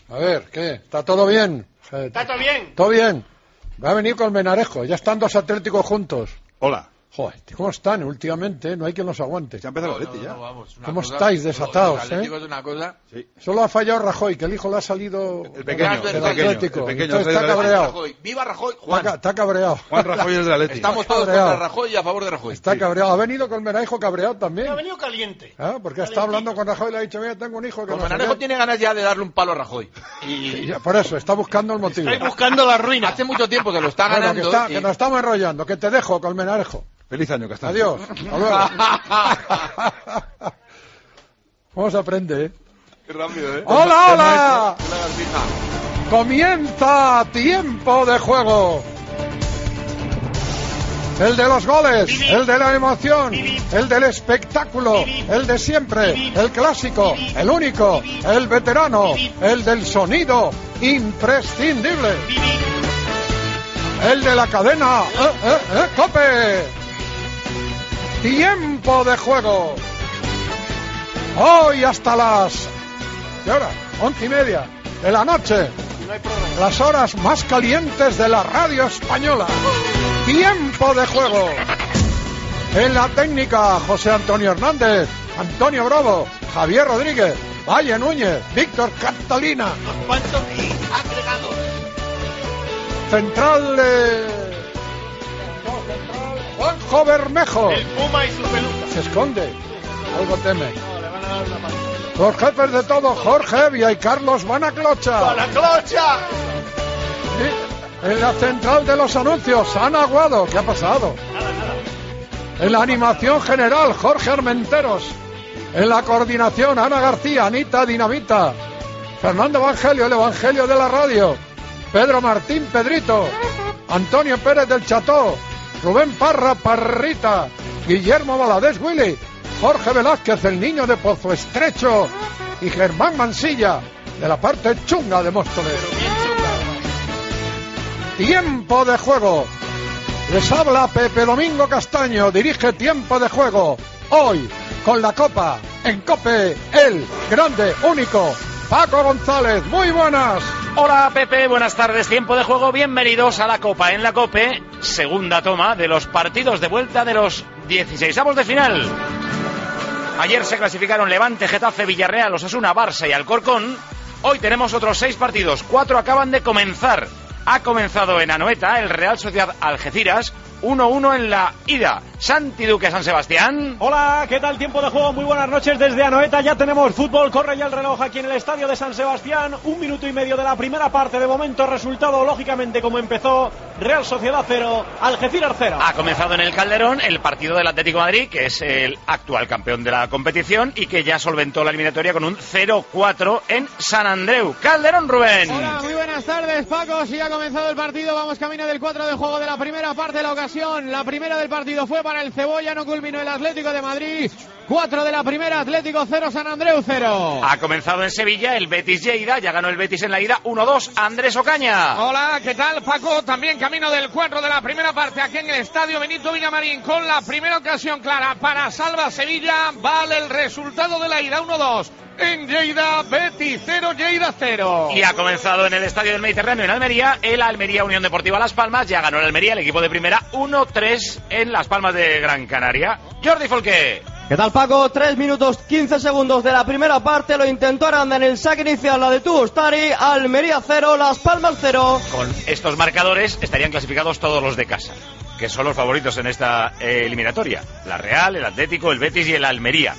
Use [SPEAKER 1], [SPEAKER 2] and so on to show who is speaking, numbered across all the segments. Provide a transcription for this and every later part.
[SPEAKER 1] A ver, ¿qué? ¿Está todo bien?
[SPEAKER 2] ¿Está todo bien?
[SPEAKER 1] Todo bien. Va a venir Colmenarejo. Ya están dos Atléticos juntos.
[SPEAKER 3] Hola.
[SPEAKER 1] Joder, ¿cómo están últimamente? No hay quien los aguante.
[SPEAKER 3] Ya empezó el Atleti, ya.
[SPEAKER 1] ¿Cómo estáis desatados,
[SPEAKER 4] Los Atléticos de una cosa...
[SPEAKER 3] Sí.
[SPEAKER 1] Solo ha fallado Rajoy, que el hijo le ha salido
[SPEAKER 3] El pequeño,
[SPEAKER 1] del
[SPEAKER 3] el
[SPEAKER 1] Atlético.
[SPEAKER 3] pequeño.
[SPEAKER 1] Entonces está cabreado.
[SPEAKER 4] Rajoy. ¡Viva Rajoy! Juan.
[SPEAKER 1] Está cabreado.
[SPEAKER 3] Juan Rajoy es del Atleti.
[SPEAKER 4] Estamos todos
[SPEAKER 1] cabreado.
[SPEAKER 4] contra Rajoy y a favor de Rajoy.
[SPEAKER 1] Está cabreado. Ha venido Colmenarejo cabreado también.
[SPEAKER 2] Ha venido caliente.
[SPEAKER 1] ¿Ah? Porque está hablando con Rajoy y le ha dicho, mira, tengo un hijo que no sé
[SPEAKER 4] Colmenarejo
[SPEAKER 1] qué.
[SPEAKER 4] tiene ganas ya de darle un palo a Rajoy.
[SPEAKER 1] Y ya, por eso, está buscando el motivo.
[SPEAKER 2] Estáis buscando la ruina.
[SPEAKER 4] Hace mucho tiempo que lo está
[SPEAKER 1] Bueno,
[SPEAKER 4] ganando.
[SPEAKER 1] que nos estamos enrollando. Que te dejo, Colmenarejo.
[SPEAKER 3] Feliz año, Castaño.
[SPEAKER 1] Adiós. Hasta luego. ¿Cómo se aprende, eh?
[SPEAKER 4] Qué rápido, ¿eh?
[SPEAKER 1] ¡Hola, hola!
[SPEAKER 4] Una garbija.
[SPEAKER 1] Comienza tiempo de juego. El de los goles, el de la emoción, el del espectáculo, el de siempre, el clásico, el único, el veterano, el del sonido imprescindible. El de la cadena ¡COPE! Tiempo de juego. Hoy hasta las... ¿qué hora? 11:30 de la noche. Las horas más calientes de la radio española. Tiempo de juego. En la técnica, José Antonio Hernández, Antonio Bravo, Javier Rodríguez, Valle Núñez, Víctor Catalina.
[SPEAKER 2] ¿Cuántos agregados?
[SPEAKER 1] Central Juanjo Bermejo.
[SPEAKER 2] El Puma y su peluca.
[SPEAKER 1] Se esconde. Algo teme.
[SPEAKER 2] No, le van a dar una paliza.
[SPEAKER 1] Los jefes de todo, Jorge Evia y Carlos Banaclocha.
[SPEAKER 2] ¡A la clocha!
[SPEAKER 1] En la central de los anuncios, Ana Aguado. ¿Qué ha pasado?
[SPEAKER 2] Nada.
[SPEAKER 1] En la animación general, Jorge Armenteros. En la coordinación, Ana García, Anita Dinamita. Fernando Evangelio, el Evangelio de la radio. Pedro Martín Pedrito. Antonio Pérez del Cható. Rubén Parra Parrita. Guillermo Valadez Willy. Jorge Velázquez, el niño de Pozo Estrecho. Y Germán Mansilla, de la parte chunga de Móstoles. Tiempo de juego. Les habla Pepe Domingo Castaño. Dirige Tiempo de juego. Hoy, con la Copa, en COPE, el grande, único, Paco González. Muy buenas.
[SPEAKER 5] Hola Pepe, buenas tardes, tiempo de juego, bienvenidos a la Copa. En la COPE, segunda toma de los partidos de vuelta de los 16avos de final. Ayer se clasificaron Levante, Getafe, Villarreal, Osasuna, Barça y Alcorcón. Hoy tenemos otros 6 partidos, 4 acaban de comenzar. Ha comenzado en Anoeta el Real Sociedad Algeciras, 1-1 en la ida. Santi Duque, San Sebastián.
[SPEAKER 6] Hola, ¿qué tal? Tiempo de juego, muy buenas noches desde Anoeta. Ya tenemos fútbol, corre ya el reloj aquí en el estadio de San Sebastián. 1 minuto y medio de la primera parte. De momento, resultado lógicamente como empezó: Real Sociedad 0, Algeciras 0.
[SPEAKER 5] Ha comenzado en el Calderón el partido del Atlético de Madrid, que es el actual campeón de la competición y que ya solventó la eliminatoria con un 0-4 en San Andreu. Calderón, Rubén.
[SPEAKER 7] Hola, muy buenas tardes, Paco. Si ha comenzado el partido, vamos camino del 4 de juego de la primera parte. La ocasión, la primera del partido fue para el Cebolla, no culminó el Atlético de Madrid. 4 de la primera, Atlético 0, San Andreu 0.
[SPEAKER 5] Ha comenzado en Sevilla el Betis Lleida, ya ganó el Betis en la ida 1-2, Andrés Ocaña.
[SPEAKER 8] Hola, ¿qué tal, Paco? También camino del 4 de la primera parte aquí en el estadio Benito Villamarín, con la primera ocasión clara para Salva Sevilla. Vale el resultado de la ida 1-2. En Lleida, Betis 0, Lleida 0.
[SPEAKER 5] Y ha comenzado en el Estadio del Mediterráneo en Almería, el Almería Unión Deportiva Las Palmas. Ya ganó el Almería, el equipo de primera, 1-3 en Las Palmas de Gran Canaria. Jordi Folqué.
[SPEAKER 9] ¿Qué tal, Paco? 3 minutos 15 segundos de la primera parte. Lo intentó Aranda en el saque inicial, la de Tugostari. Almería 0, Las Palmas 0.
[SPEAKER 5] Con estos marcadores estarían clasificados todos los de casa, que son los favoritos en esta eliminatoria: la Real, el Atlético, el Betis y el Almería.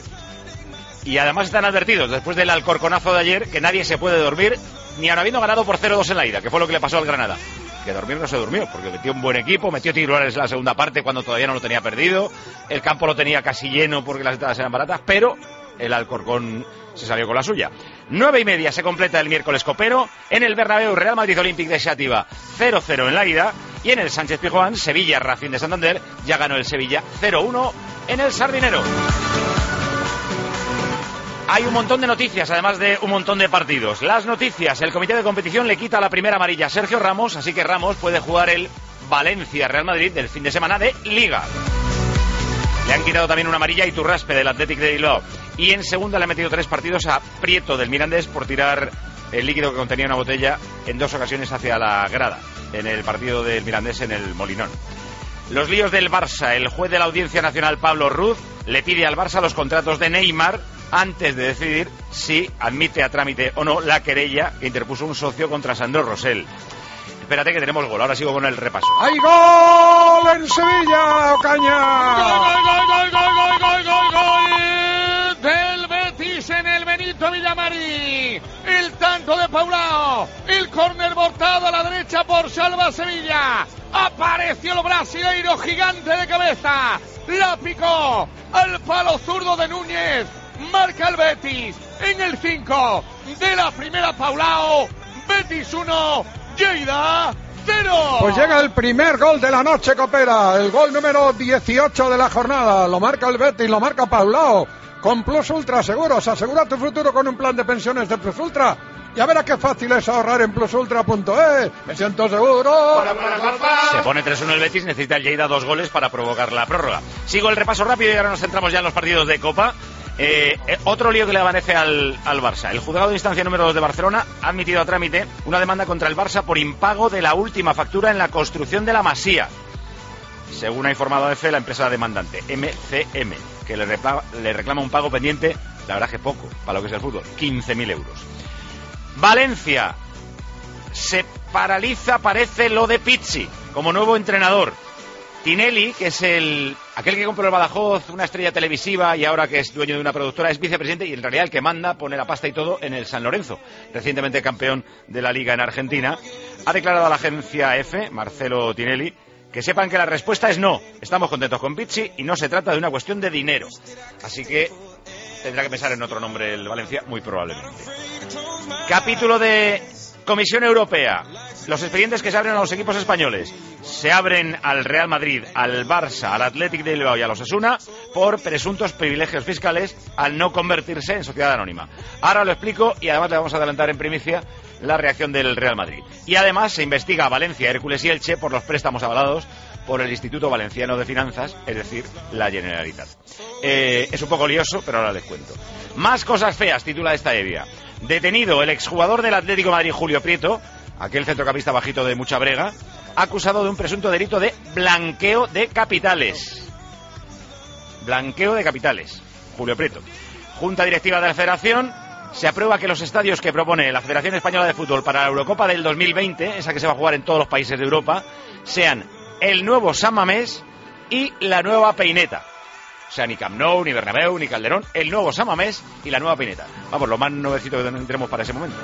[SPEAKER 5] Y además están advertidos, después del Alcorconazo de ayer, que nadie se puede dormir, ni aun habiendo ganado por 0-2 en la ida, que fue lo que le pasó al Granada. Que dormir no se durmió, porque metió un buen equipo, metió titulares en la segunda parte cuando todavía no lo tenía perdido, el campo lo tenía casi lleno porque las entradas eran baratas, pero el Alcorcón se salió con la suya. 9:30 se completa el miércoles copero, en el Bernabéu Real Madrid Olympique de Xàtiva 0-0 en la ida, y en el Sánchez Pizjuán Sevilla Racing de Santander, ya ganó el Sevilla 0-1 en el Sardinero. Hay un montón de noticias, además de un montón de partidos. Las noticias: el comité de competición le quita la primera amarilla a Sergio Ramos, así que Ramos puede jugar el Valencia-Real Madrid del fin de semana de Liga. Le han quitado también una amarilla a Iturraspe del Athletic de Bilbao. Y en segunda le han metido 3 partidos a Prieto del Mirandés por tirar el líquido que contenía una botella en 2 ocasiones hacia la grada, en el partido del Mirandés en el Molinón. Los líos del Barça. El juez de la Audiencia Nacional, Pablo Ruz, le pide al Barça los contratos de Neymar antes de decidir si admite a trámite o no la querella que interpuso un socio contra Sandro Rosell. Espérate que tenemos gol, ahora sigo con el repaso.
[SPEAKER 1] ¡Hay gol en Sevilla, Ocaña!
[SPEAKER 8] ¡Gol del Betis en el Benito Villamarín! El tanto de Paulao, el córner botado a la derecha por Salva Sevilla. Apareció el brasileiro gigante de cabeza, la picó al palo zurdo de Núñez. Marca el Betis en el 5 de la primera. Paulao. Betis 1, Lleida 0.
[SPEAKER 1] Pues llega el primer gol de la noche, Copera. El gol número 18 de la jornada. Lo marca el Betis, lo marca Paulao. Con Plus Ultra Seguros. Asegura tu futuro con un plan de pensiones de Plus Ultra. Ya verás qué fácil es ahorrar en plusultra.es. Me siento seguro.
[SPEAKER 5] Se pone 3-1 el Betis, necesita el Lleida 2 goles para provocar la prórroga. Sigo el repaso rápido y ahora nos centramos ya en los partidos de Copa. Otro lío que le amanece al Barça. El juzgado de instancia número 2 de Barcelona ha admitido a trámite una demanda contra el Barça por impago de la última factura en la construcción de la Masía. Según ha informado AF, la empresa demandante, MCM, que le reclama un pago pendiente, la verdad que poco, para lo que es el fútbol, 15.000 euros. Valencia. Se paraliza, parece, lo de Pizzi como nuevo entrenador. Tinelli, que es aquel que compró el Badajoz, una estrella televisiva y ahora que es dueño de una productora, es vicepresidente y en realidad el que manda, pone la pasta y todo en el San Lorenzo, recientemente campeón de la Liga en Argentina. Ha declarado a la agencia EFE, Marcelo Tinelli, que sepan que la respuesta es no. Estamos contentos con Pizzi y no se trata de una cuestión de dinero. Así que tendrá que pensar en otro nombre el Valencia, muy probablemente. Capítulo de Comisión Europea. Los expedientes que se abren a los equipos españoles se abren al Real Madrid, al Barça, al Athletic de Bilbao y a los Osasuna por presuntos privilegios fiscales al no convertirse en sociedad anónima. Ahora lo explico y además le vamos a adelantar en primicia la reacción del Real Madrid. Y además se investiga a Valencia, Hércules y Elche por los préstamos avalados por el Instituto Valenciano de Finanzas, es decir, la Generalitat. Es un poco lioso, pero ahora les cuento. Más cosas feas, titula esta Evia. Detenido el exjugador del Atlético de Madrid, Julio Prieto, aquel centrocampista bajito de mucha brega, acusado de un presunto delito de blanqueo de capitales. Blanqueo de capitales. Julio Prieto. Junta Directiva de la Federación. Se aprueba que los estadios que propone la Federación Española de Fútbol para la Eurocopa del 2020, esa que se va a jugar en todos los países de Europa, sean el nuevo San Mamés y la nueva Peineta. O sea, ni Camp Nou, ni Bernabéu, ni Calderón, el nuevo San Mamés y la nueva Peineta. Vamos, lo más nuevecito que tendremos para ese momento.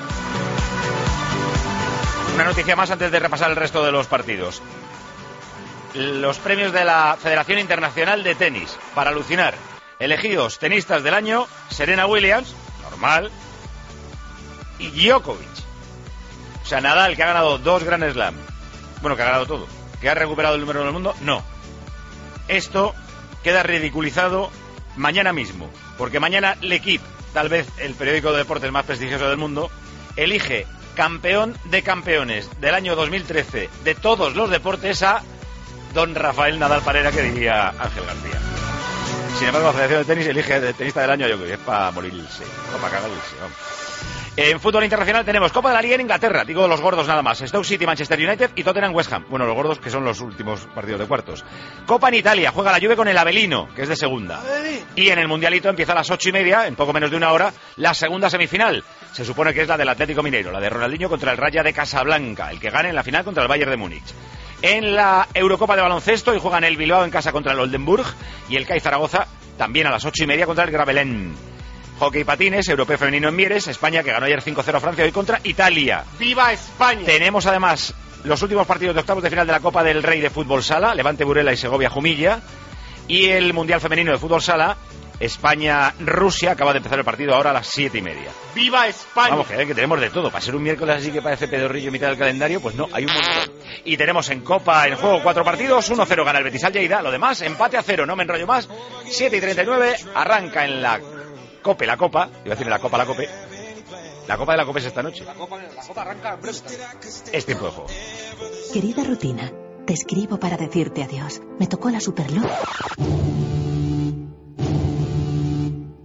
[SPEAKER 5] Una noticia más antes de repasar el resto de los partidos. Los premios de la Federación Internacional de Tenis, para alucinar. Elegidos tenistas del año, Serena Williams, normal, y Djokovic. O sea, Nadal, que ha ganado 2 Grand Slam. Bueno, que ha ganado todo. ¿Que ha recuperado el número 1 del mundo? No. Esto queda ridiculizado mañana mismo, porque mañana L'Equipe, tal vez el periódico de deportes más prestigioso del mundo, elige campeón de campeones del año 2013 de todos los deportes a don Rafael Nadal Parera, que diría Ángel García. Sin embargo, la Federación de Tenis elige de tenista del año, yo creo que es para morirse, o para cagarse, vamos. En fútbol internacional tenemos Copa de la Liga en Inglaterra, digo los gordos nada más, Stoke City, Manchester United y Tottenham West Ham. Bueno, los gordos que son los últimos partidos de cuartos. Copa en Italia, juega la Juve con el Avellino, que es de segunda. Y en el Mundialito empieza a las 8:30, en poco menos de una hora, la segunda semifinal. Se supone que es la del Atlético Mineiro, la de Ronaldinho contra el Raja de Casablanca, el que gane en la final contra el Bayern de Múnich. En la Eurocopa de baloncesto, y juegan el Bilbao en casa contra el Oldenburg y el CAI Zaragoza también a las 8:30 contra el Gravelén. Hockey patines, europeo femenino en Mieres, España que ganó ayer 5-0 a Francia, hoy contra Italia.
[SPEAKER 2] ¡Viva España!
[SPEAKER 5] Tenemos además los últimos partidos de octavos de final de la Copa del Rey de Fútbol Sala, Levante Burela y Segovia Jumilla, y el Mundial Femenino de Fútbol Sala, España-Rusia, acaba de empezar el partido ahora a las 7:30.
[SPEAKER 2] ¡Viva España!
[SPEAKER 5] Vamos, que tenemos de todo. Para ser un miércoles así que parece pedorrillo en mitad del calendario, pues no, hay un montón. Y tenemos en Copa, en juego, 4 partidos, 1-0 gana el Betis al Lleida, lo demás, empate a 0, no me enrollo más. 7:39, arranca en la Copa, iba a decir en la Copa, la Copa de la Copa es esta noche.
[SPEAKER 2] La Copa arranca en breve.
[SPEAKER 5] Es tiempo de juego.
[SPEAKER 10] Querida rutina, te escribo para decirte adiós. Me tocó la Superluz.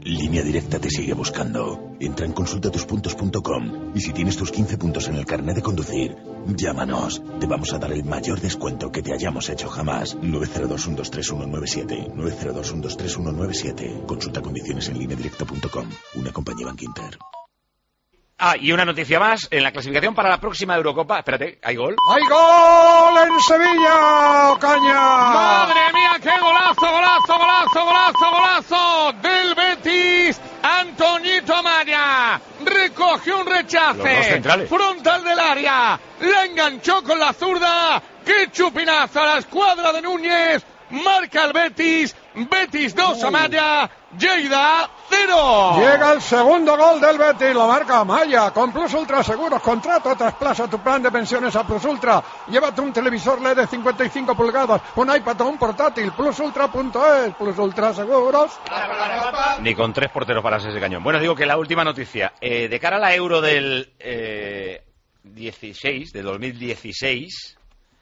[SPEAKER 11] Línea Directa te sigue buscando. Entra en consultatuspuntos.com y si tienes tus 15 puntos en el carnet de conducir, llámanos. Te vamos a dar el mayor descuento que te hayamos hecho jamás. 902-123-197. 902-123-197. Consulta condiciones en lineadirecta.com. Una compañía Bankinter.
[SPEAKER 5] Ah, y una noticia más, en la clasificación para la próxima Eurocopa, espérate, ¿hay gol?
[SPEAKER 1] ¡Hay gol en Sevilla, Ocaña!
[SPEAKER 8] ¡Madre mía, qué golazo, golazo, golazo, golazo, golazo! Del Betis, Antoñito Amaya. Recogió un rechace.
[SPEAKER 5] Los dos centrales.
[SPEAKER 8] Frontal del área. La enganchó con la zurda. ¡Qué chupinazo a la escuadra de Núñez! Marca el Betis. Betis 2, Amaya. Lleida 0.
[SPEAKER 1] Llega el segundo gol del Betis, lo marca Amaya, con Plus Ultra Seguros, contrato, trasplaza tu plan de pensiones a Plus Ultra, llévate un televisor LED de 55 pulgadas, un iPad o un portátil, plusultra.es, Plus Ultra Seguros.
[SPEAKER 5] Ni con 3 porteros para ese cañón. Bueno, digo que la última noticia, de cara a la Euro del 2016,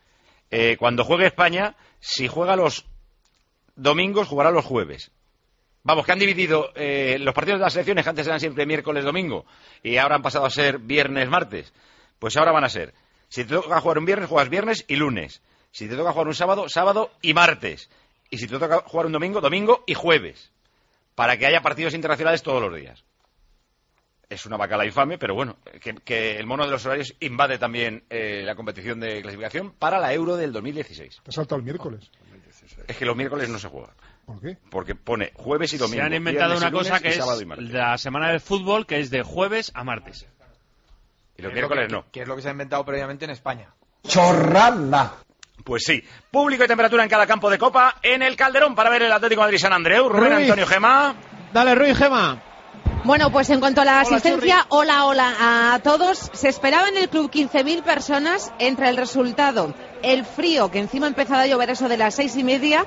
[SPEAKER 5] cuando juegue España, si juega los domingos, jugará los jueves. Vamos, que han dividido los partidos de las selecciones, que antes eran siempre miércoles-domingo, y ahora han pasado a ser viernes-martes. Pues ahora van a ser, si te toca jugar un viernes, juegas viernes y lunes. Si te toca jugar un sábado, sábado y martes. Y si te toca jugar un domingo, domingo y jueves. Para que haya partidos internacionales todos los días. Es una bacala infame, pero bueno, que el mono de los horarios invade también la competición de clasificación para la Euro del 2016.
[SPEAKER 1] Te salta el miércoles.
[SPEAKER 5] Es que los miércoles no se juega.
[SPEAKER 1] ¿Por qué?
[SPEAKER 5] Porque pone jueves y domingo.
[SPEAKER 12] Se han inventado una cosa que es
[SPEAKER 5] martes.
[SPEAKER 12] la semana del fútbol, que es de jueves a martes.
[SPEAKER 5] Y los miércoles no.
[SPEAKER 4] Que es lo que se ha inventado previamente en España.
[SPEAKER 1] ¡Chorrada!
[SPEAKER 5] Pues sí. Público y temperatura en cada campo de Copa en el Calderón para ver el Atlético de Madrid San Andreu. Rubén
[SPEAKER 7] Ruiz.
[SPEAKER 5] Antonio Gema.
[SPEAKER 7] Dale, Ruiz, Gema.
[SPEAKER 13] Bueno, pues en cuanto a la asistencia,
[SPEAKER 7] Churri.
[SPEAKER 13] hola a todos. Se esperaba en el club 15.000 personas. Entre el resultado, el frío, que encima ha empezado a llover eso de las 6:30,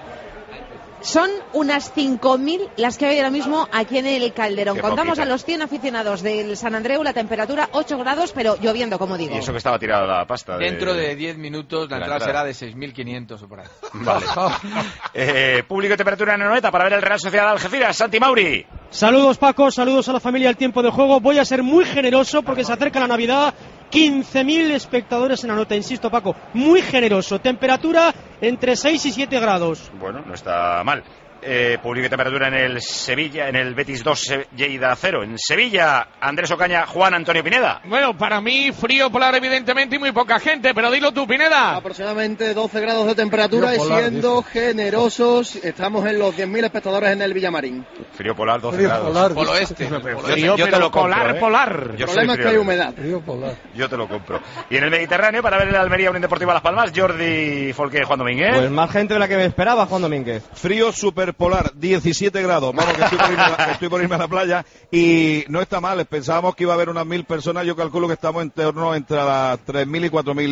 [SPEAKER 13] son unas 5.000 las que hay ahora mismo aquí en el Calderón.
[SPEAKER 5] Qué
[SPEAKER 13] Contamos
[SPEAKER 5] poquita.
[SPEAKER 13] a los 100 aficionados del San Andreu, la temperatura 8 grados, pero lloviendo, como digo.
[SPEAKER 5] Y eso que estaba tirada la pasta.
[SPEAKER 4] Dentro de 10 minutos la
[SPEAKER 5] la
[SPEAKER 4] entrada
[SPEAKER 5] entrada.
[SPEAKER 4] será de 6.500 o por ahí.
[SPEAKER 5] Vale. Público y temperatura en Anoeta para ver el Real Sociedad Algeciras. Santi Mauri.
[SPEAKER 6] Saludos, Paco, saludos a la familia del tiempo de juego. Voy a ser muy generoso porque se acerca la Navidad. 15.000 espectadores en Anoeta, insisto, Paco, muy generoso. Temperatura entre 6 y 7 grados.
[SPEAKER 5] Bueno, no está mal. Público y temperatura en el Sevilla, en el Betis 2, Lleida 0. En Sevilla, Andrés Ocaña, Juan Antonio Pineda.
[SPEAKER 8] Bueno, para mí frío polar evidentemente y muy poca gente, pero dilo tú, Pineda.
[SPEAKER 9] Aproximadamente 12 grados de temperatura
[SPEAKER 1] Frío
[SPEAKER 9] y
[SPEAKER 1] polar,
[SPEAKER 9] siendo
[SPEAKER 1] dice.
[SPEAKER 9] generosos, estamos en los 10.000 espectadores en el Villamarín.
[SPEAKER 5] Frío polar, 12
[SPEAKER 1] Frío
[SPEAKER 5] grados.
[SPEAKER 1] polar,
[SPEAKER 4] Polo
[SPEAKER 1] dice.
[SPEAKER 4] este.
[SPEAKER 8] Frío,
[SPEAKER 5] yo te
[SPEAKER 8] pero
[SPEAKER 5] lo compro,
[SPEAKER 8] polar,
[SPEAKER 5] ¿eh?
[SPEAKER 8] polar.
[SPEAKER 9] El
[SPEAKER 5] Yo soy
[SPEAKER 9] problema es que hay
[SPEAKER 5] frío.
[SPEAKER 9] humedad.
[SPEAKER 1] Frío polar.
[SPEAKER 5] Yo te lo compro. Y en el Mediterráneo, para ver el Almería Unión Deportiva Las Palmas, Jordi Folque y Juan Domínguez.
[SPEAKER 9] Pues más gente de la que me esperaba, Juan Domínguez.
[SPEAKER 3] Frío superpolar, 17 grados. Vamos, que estoy por irme a la playa y no está mal. Pensábamos que iba a haber unas 1.000 personas. Yo calculo que estamos en torno entre las 3.000 y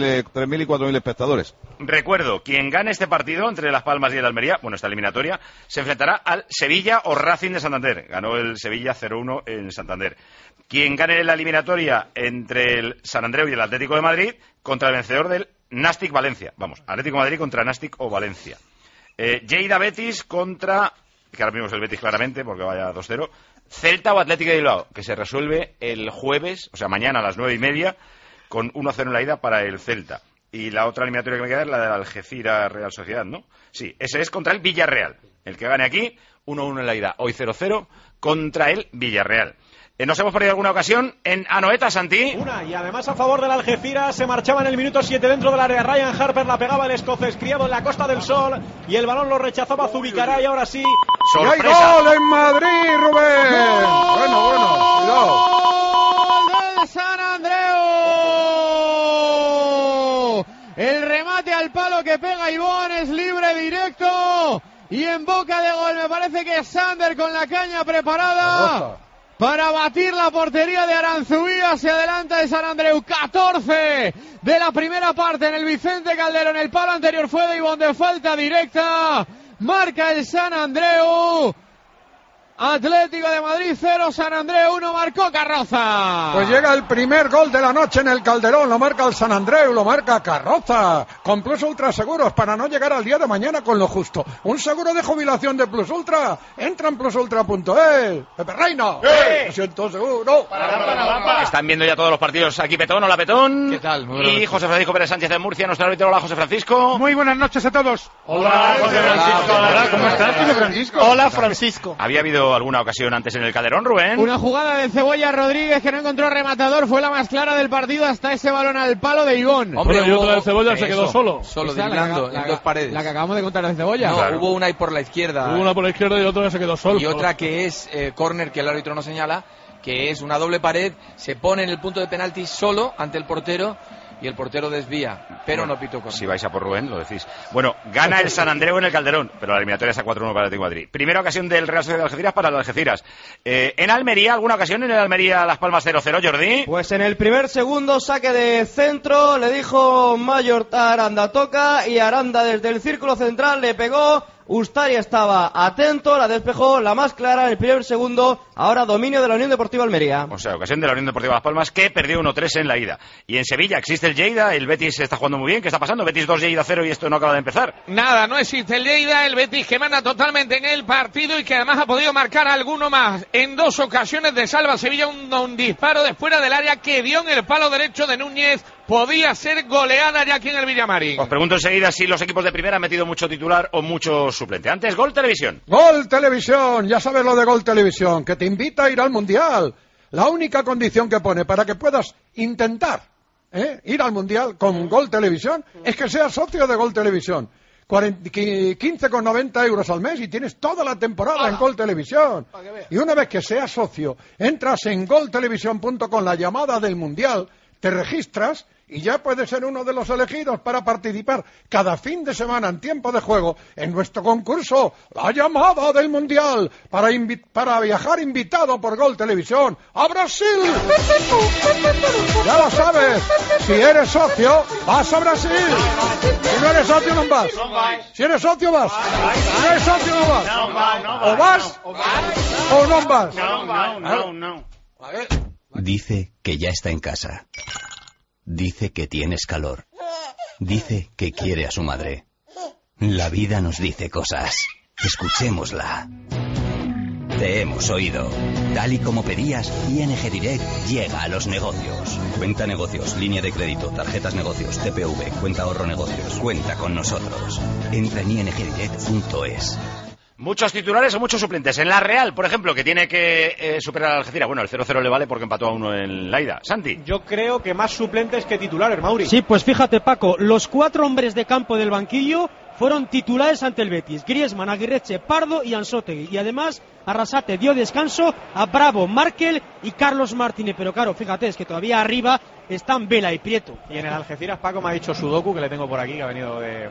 [SPEAKER 3] 4.000 espectadores.
[SPEAKER 5] Recuerdo, quien gane este partido entre Las Palmas y el Almería, bueno, esta eliminatoria, se enfrentará al Sevilla o Racing de Santander. Ganó el Sevilla 0-1 en Santander. Quien gane la eliminatoria entre el San Andreu y el Atlético de Madrid contra el vencedor del Nastic Valencia. Vamos, Atlético de Madrid contra Nastic o Valencia. Lleida Betis contra, que ahora mismo es el Betis claramente porque vaya 2-0, Celta o Atlético de Bilbao, que se resuelve el jueves, o sea, mañana a las 9:30, con 1-0 en la ida para el Celta. Y la otra eliminatoria que me queda es la de la Algeciras Real Sociedad, ¿no? Sí, ese es contra el Villarreal. El que gane aquí, 1-1 en la ida, hoy 0-0 contra el Villarreal. Nos hemos perdido alguna ocasión en Anoeta, Santi.
[SPEAKER 6] Una, y además a favor del Algeciras, se marchaba en el minuto 7 dentro del área. Ryan Harper la pegaba el escocés criado en la Costa del Sol y el balón lo rechazaba Zubicará y ahora sí.
[SPEAKER 1] ¡Y hay
[SPEAKER 5] Sorpresa.
[SPEAKER 1] gol en Madrid, Rubén! Bueno, cuidado.
[SPEAKER 7] ¡Gol del San Andreu! El remate al palo que pega Ivón es libre directo y en boca de gol me parece que Sander con la caña preparada para batir la portería de Aranzubía. Se adelanta el San Andreu, 14 de la primera parte en el Vicente Calderón. El palo anterior fue de Ivón de falta directa. Marca el San Andreu. Atlético de Madrid 0, San Andreu 1, marcó Carroza.
[SPEAKER 1] Pues llega el primer gol de la noche en el Calderón, lo marca el San Andreu, lo marca Carroza, con Plus Ultra Seguros para no llegar al día de mañana con lo justo. Un seguro de jubilación de Plus Ultra, entra en plusultra.es. Pepe Reina, me siento seguro.
[SPEAKER 5] Están viendo ya todos los partidos aquí Petón, hola Petón.
[SPEAKER 4] ¿Qué tal? Muy
[SPEAKER 5] Y
[SPEAKER 4] buenas
[SPEAKER 5] José Francisco Pérez Sánchez de Murcia, nuestro árbitro, hola José Francisco.
[SPEAKER 2] Muy buenas noches a todos.
[SPEAKER 5] Hola José Francisco.
[SPEAKER 2] Hola, ¿cómo estás, José Francisco? Hola, Francisco.
[SPEAKER 5] ¿Había habido alguna ocasión antes en el Calderón, Rubén?
[SPEAKER 7] Una jugada de Cebolla Rodríguez que no encontró rematador, fue la más clara del partido hasta ese balón al palo de Ivón.
[SPEAKER 12] Hombre, y otra de Cebolla se quedó solo.
[SPEAKER 4] Solo,
[SPEAKER 7] Esa,
[SPEAKER 4] driblando
[SPEAKER 7] la
[SPEAKER 4] en dos paredes.
[SPEAKER 7] La que acabamos de contar de Cebolla.
[SPEAKER 4] No,
[SPEAKER 5] Claro.
[SPEAKER 4] hubo una ahí por la izquierda.
[SPEAKER 12] Hubo una por la izquierda y otra que se quedó solo.
[SPEAKER 4] Y otra que es córner, que el árbitro no señala, que es una doble pared, se pone en el punto de penalti solo ante el portero y el portero desvía, pero no pitó córner.
[SPEAKER 5] Si vais a por Rubén, lo decís. Bueno, gana el San Andreu en el Calderón, pero la eliminatoria está 4-1 para el Atlético de Madrid. Primera ocasión del Real Sociedad de Algeciras para el Algeciras. En Almería, ¿alguna ocasión en el Almería Las Palmas 0-0, Jordi?
[SPEAKER 9] Pues en el primer segundo, saque de centro, le dijo Mayor a Aranda toca y Aranda desde el círculo central le pegó. Ustari estaba atento, la despejó, la más clara en el primer segundo. Ahora dominio de la Unión Deportiva Almería.
[SPEAKER 5] O sea, ocasión de la Unión Deportiva Las Palmas que perdió 1-3 en la ida. Y en Sevilla existe el Lleida, el Betis está jugando muy bien. ¿Qué está pasando? Betis 2, Lleida 0 y esto no acaba de empezar.
[SPEAKER 8] Nada, no existe el Lleida, el Betis que manda totalmente en el partido y que además ha podido marcar alguno más. En dos ocasiones de Salva Sevilla, un disparo de fuera del área que dio en el palo derecho de Núñez. Podía ser goleada ya aquí en el Villamarín.
[SPEAKER 5] Os pregunto enseguida si los equipos de primera han metido mucho titular o mucho suplente. Antes, Gol Televisión.
[SPEAKER 1] Gol Televisión, ya sabes lo de Gol Televisión, que te invita a ir al Mundial. La única condición que pone para que puedas intentar ir al Mundial con Gol Televisión es que seas socio de Gol Televisión. 15,90 euros al mes y tienes toda la temporada en Gol Televisión. Y una vez que seas socio, entras en goltelevisión.com, la llamada del Mundial, te registras y ya puedes ser uno de los elegidos para participar cada fin de semana en tiempo de juego en nuestro concurso La Llamada del Mundial para viajar invitado por Gol Televisión a Brasil. Ya lo sabes, si eres socio vas a Brasil. Si no eres socio no vas. Si eres socio vas. Si no eres socio no vas. O vas o no vas.
[SPEAKER 2] No.
[SPEAKER 1] A ver.
[SPEAKER 14] Dice que ya está en casa. Dice que tienes calor. Dice que quiere a su madre. La vida nos dice cosas. Escuchémosla. Te hemos oído. Tal y como pedías, ING Direct llega a los negocios. Cuenta negocios, línea de crédito, tarjetas negocios, TPV, cuenta ahorro negocios. Cuenta con nosotros. Entra en ingdirect.es.
[SPEAKER 5] Muchos titulares o muchos suplentes. En la Real, por ejemplo, que tiene que superar al Algeciras. Bueno, el 0-0 le vale porque empató a 1 en la ida. Santi.
[SPEAKER 6] Yo creo que más suplentes que titulares, Mauri.
[SPEAKER 15] Sí, pues fíjate, Paco, los 4 hombres de campo del banquillo fueron titulares ante el Betis. Griezmann, Aguirreche, Pardo y Ansótegui. Y además, Arrasate dio descanso a Bravo, Markel y Carlos Martínez. Pero claro, fíjate, es que todavía arriba están Vela y Prieto.
[SPEAKER 6] Y en el Algeciras, Paco, me ha dicho Sudoku, que le tengo por aquí, que ha venido de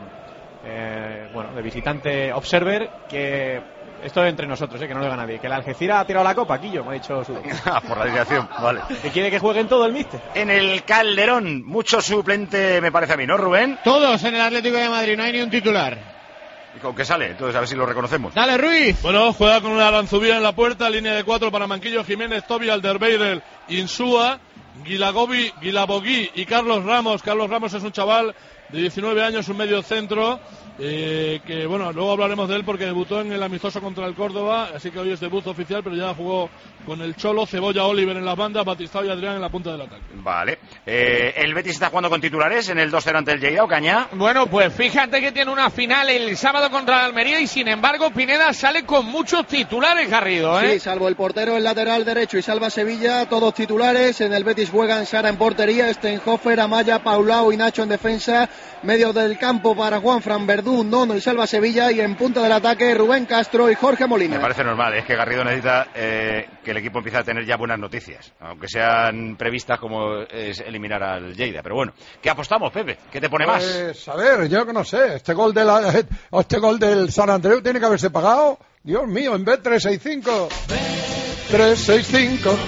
[SPEAKER 6] visitante observer, que esto es entre nosotros, que no lo diga nadie, que el Algeciras ha tirado la copa, Quillo, me ha dicho Sudoku.
[SPEAKER 5] Por la dirección, vale.
[SPEAKER 6] Que quiere que jueguen todo el míster.
[SPEAKER 5] En el Calderón, mucho suplente me parece a mí, ¿no, Rubén?
[SPEAKER 7] Todos en el Atlético de Madrid, no hay ni un titular.
[SPEAKER 5] ¿Y con qué sale? Entonces a ver si lo reconocemos.
[SPEAKER 7] Dale, Ruiz.
[SPEAKER 12] Bueno, juega con una Aranzubía en la puerta, línea de 4 para Manquillo, Jiménez, Tobi, Alderweireld, Insúa, Guilabogui y Carlos Ramos. Carlos Ramos es un chaval de 19 años, un medio centro, que bueno, luego hablaremos de él porque debutó en el amistoso contra el Córdoba, así que hoy es debut oficial, pero ya jugó con el Cholo, Cebolla, Oliver en las bandas, Batistao y Adrián en la punta del ataque.
[SPEAKER 5] Vale. ¿El Betis está jugando con titulares en el 2-0 ante el Lleida o Cañá?
[SPEAKER 8] Bueno, pues fíjate que tiene una final el sábado contra el Almería y sin embargo Pineda sale con muchos titulares, Garrido,
[SPEAKER 16] Sí, salvo el portero, el lateral derecho y Salva Sevilla, todos titulares. En el Betis juegan Sara en portería, Stenhofer, Amaya, Paulao y Nacho en defensa. Medio del campo para Juanfran, Verdú, Nono y Salva Sevilla, y en punta del ataque Rubén Castro y Jorge Molina.
[SPEAKER 5] Me parece normal, es que Garrido necesita que el equipo empiece a tener ya buenas noticias, aunque sean previstas como es eliminar al Lleida. Pero bueno, ¿qué apostamos, Pepe? ¿Qué te pone más?
[SPEAKER 1] Pues, a ver, yo que no sé, este gol del San Andreu tiene que haberse pagado, Dios mío, en Bet365. 365.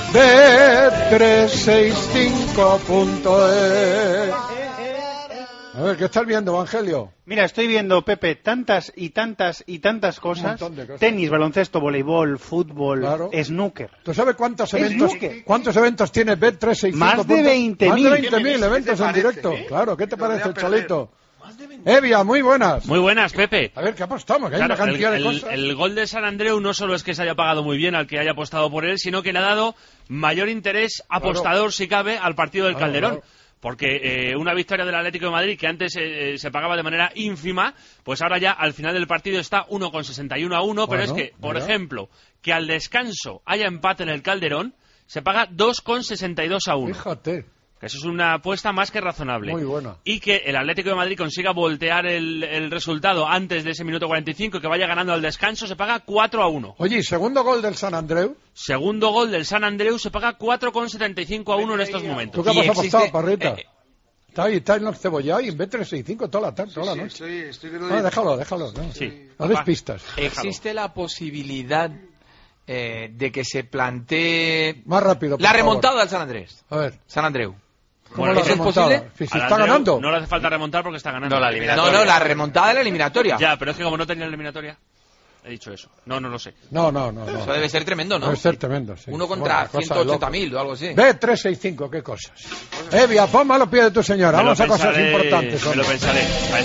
[SPEAKER 1] Bet365.es. A ver, ¿qué estás viendo, Evangelio?
[SPEAKER 2] Mira, estoy viendo, Pepe, tantas y tantas y tantas cosas. Tenis, baloncesto, voleibol, fútbol,
[SPEAKER 1] Claro.
[SPEAKER 2] snooker.
[SPEAKER 1] ¿Tú sabes cuántos eventos tiene Bet365?
[SPEAKER 2] Más de 20.000.
[SPEAKER 1] Más de 20.000 eventos en directo. Claro, ¿qué te parece, Chalito? Evia, muy buenas.
[SPEAKER 17] Muy buenas, Pepe.
[SPEAKER 1] A ver, ¿qué apostamos? Que hay
[SPEAKER 17] Claro,
[SPEAKER 1] una cantidad de cosas.
[SPEAKER 17] el gol de San Andreu no solo es que se haya pagado muy bien al que haya apostado por él, sino que le ha dado mayor interés apostador, si cabe, al partido del Calderón.
[SPEAKER 1] Claro.
[SPEAKER 17] Porque una victoria del Atlético de Madrid, que antes se pagaba de manera ínfima, pues ahora ya al final del partido está 1,61 a 1, pero es que, por ejemplo, que al descanso haya empate en el Calderón, se paga 2,62 a 1.
[SPEAKER 1] Fíjate.
[SPEAKER 17] Que eso es una apuesta más que razonable.
[SPEAKER 1] Muy buena.
[SPEAKER 17] Y que el Atlético de Madrid consiga voltear el resultado antes de ese minuto 45, que vaya ganando al descanso, se paga 4 a 1.
[SPEAKER 1] Oye, ¿y segundo gol del San Andreu?
[SPEAKER 17] Segundo gol del San Andreu se paga 4,75 a 1 en estos momentos.
[SPEAKER 1] ¿Tú qué has apostado, Parrita? Está en los cebollados y en B365 toda la tarde, toda la noche.
[SPEAKER 18] Estoy viendo
[SPEAKER 1] Déjalo. No, no des pistas.
[SPEAKER 4] ¿Existe la posibilidad de que se plantee
[SPEAKER 1] más rápido,
[SPEAKER 4] la remontada del San Andrés?
[SPEAKER 1] A ver.
[SPEAKER 4] San Andreu.
[SPEAKER 1] ¿Cómo la
[SPEAKER 4] ¿Es
[SPEAKER 1] remontada?
[SPEAKER 4] posible?
[SPEAKER 1] Si está ganando.
[SPEAKER 17] No le hace falta remontar porque está ganando.
[SPEAKER 5] No, la eliminatoria.
[SPEAKER 4] No, la remontada de la eliminatoria.
[SPEAKER 17] Ya, pero es que como no tenía la eliminatoria, he dicho eso. No lo sé.
[SPEAKER 1] No.
[SPEAKER 4] Eso debe ser tremendo, ¿no?
[SPEAKER 1] Debe ser tremendo, sí.
[SPEAKER 4] Uno contra
[SPEAKER 1] Bueno, cosa de
[SPEAKER 4] 180.000 o algo así.
[SPEAKER 1] B365, qué cosas. Evia, ponme a los pies de tu señora. Vamos a cosas importantes.
[SPEAKER 17] Me lo pensaré.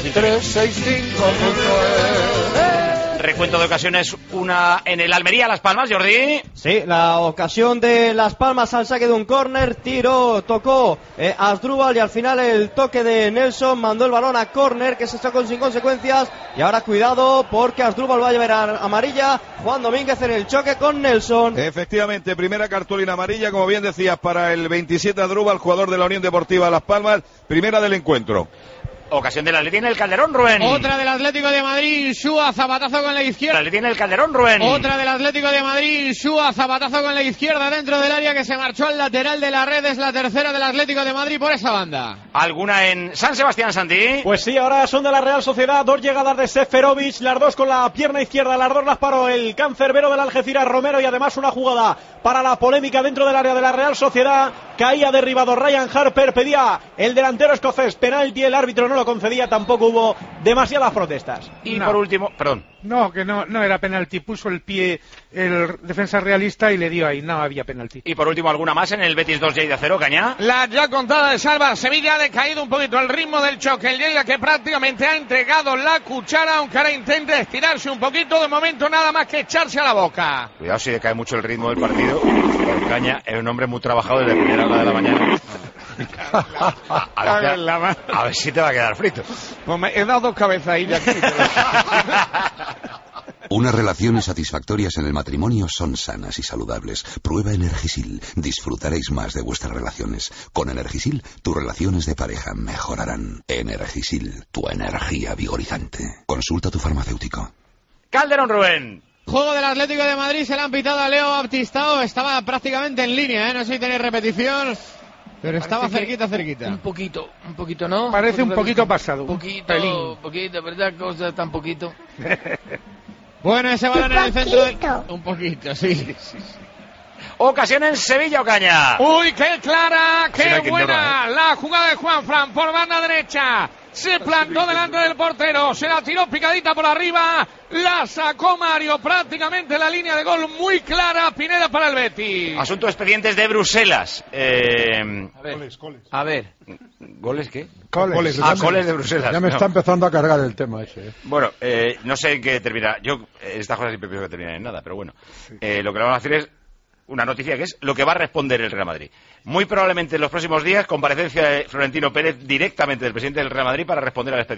[SPEAKER 1] 365.es.
[SPEAKER 5] Recuento de ocasiones, una en el Almería, Las Palmas, Jordi.
[SPEAKER 9] Sí, la ocasión de Las Palmas al saque de un córner, tocó Asdrúbal y al final el toque de Nelson mandó el balón a córner que se sacó sin consecuencias y ahora cuidado porque Asdrúbal va a llevar amarilla, Juan Domínguez en el choque con Nelson.
[SPEAKER 3] Efectivamente, primera cartulina amarilla, como bien decías, para el 27 Asdrúbal, jugador de la Unión Deportiva Las Palmas, primera del encuentro.
[SPEAKER 5] Ocasión del Atlético en el Calderón, Rubén.
[SPEAKER 7] Otra del Atlético de Madrid, Insúa, zapatazo con la izquierda.
[SPEAKER 5] El Atlético en el Calderón, Rubén.
[SPEAKER 7] Otra del Atlético de Madrid, Insúa, zapatazo con la izquierda dentro del área que se marchó al lateral de la red. Es la tercera del Atlético de Madrid por esa banda.
[SPEAKER 5] ¿Alguna en San Sebastián, Santi?
[SPEAKER 6] Pues sí, ahora son de la Real Sociedad, dos llegadas de Seferovic, las dos con la pierna izquierda, las dos las paró el cancerbero del Algeciras, Romero, y además una jugada para la polémica dentro del área de la Real Sociedad. Caía derribado Ryan Harper, pedía el delantero escocés penalti, el árbitro no lo concedía, tampoco hubo demasiadas protestas.
[SPEAKER 5] Y por último, perdón.
[SPEAKER 2] No, que no era penalti. Puso el pie el defensa realista y le dio ahí. No había penalti.
[SPEAKER 5] Y por último, ¿alguna más en el Betis 2 Lleida 0, Cañá?
[SPEAKER 8] La ya contada de Salva Sevilla ha decaído un poquito el ritmo del choque. El Lleida que prácticamente ha entregado la cuchara, aunque ahora intenta estirarse un poquito. De momento nada más que echarse a la boca.
[SPEAKER 5] Cuidado si decae mucho el ritmo del partido. Caña es un hombre muy trabajado desde primera hora de la mañana. A ver si te va a quedar frito.
[SPEAKER 8] Pues me he dado dos cabezadillas.
[SPEAKER 19] Unas relaciones satisfactorias en el matrimonio son sanas y saludables. Prueba Energisil. Disfrutaréis más de vuestras relaciones. Con Energisil, tus relaciones de pareja mejorarán. Energisil, tu energía vigorizante. Consulta a tu farmacéutico.
[SPEAKER 5] Calderón, Rubén.
[SPEAKER 7] Juego del Atlético de Madrid, se le han pitado a Leo Baptistao. Estaba prácticamente en línea, no sé si tenéis repetición. Pero estaba cerquita.
[SPEAKER 4] Un poquito, ¿no?
[SPEAKER 2] Parece un poquito pasado.
[SPEAKER 4] Un poquito, ¿verdad? Cosa tan poquito.
[SPEAKER 7] Bueno, ese balón en el centro. Un poquito, sí.
[SPEAKER 5] Ocasión en Sevilla, Ocaña.
[SPEAKER 8] Uy, qué clara, qué buena la jugada de Juanfran por banda derecha. Se plantó delante del portero, se la tiró picadita por arriba, la sacó Mario, prácticamente la línea de gol muy clara, Pineda para el Betis.
[SPEAKER 5] Asunto expedientes de Bruselas.
[SPEAKER 4] A ver.
[SPEAKER 5] ¿Goles qué?
[SPEAKER 1] Goles
[SPEAKER 5] de Bruselas.
[SPEAKER 1] Ya me está empezando a cargar el tema ese.
[SPEAKER 5] Bueno, no sé en qué termina. Yo estas cosas siempre pienso que terminan en nada, pero bueno. Lo que le vamos a hacer es una noticia que es lo que va a responder el Real Madrid. Muy probablemente en los próximos días, comparecencia de Florentino Pérez directamente del presidente del Real Madrid para responder al expediente.